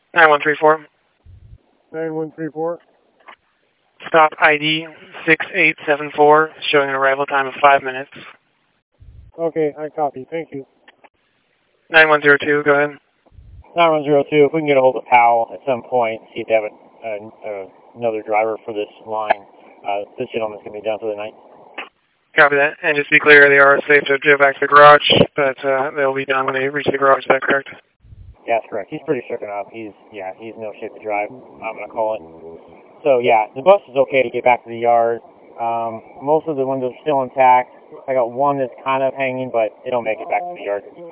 9134. 9134. Stop ID 6874, showing an arrival time of 5 minutes. Okay, I copy. Thank you. 9102, go ahead. 9102, if we can get a hold of Powell at some point, see if they have another driver for this line. This gentleman's going to be done for the night. Copy that. And just to be clear, they are safe to drive back to the garage, but they'll be done when they reach the garage. Is that correct? Yeah, that's correct. He's pretty shooken up. He's in no shape to drive, I'm going to call it. So, yeah, the bus is okay to get back to the yard. Most of the windows are still intact. I got one that's kind of hanging, but they don't make it back to the yard.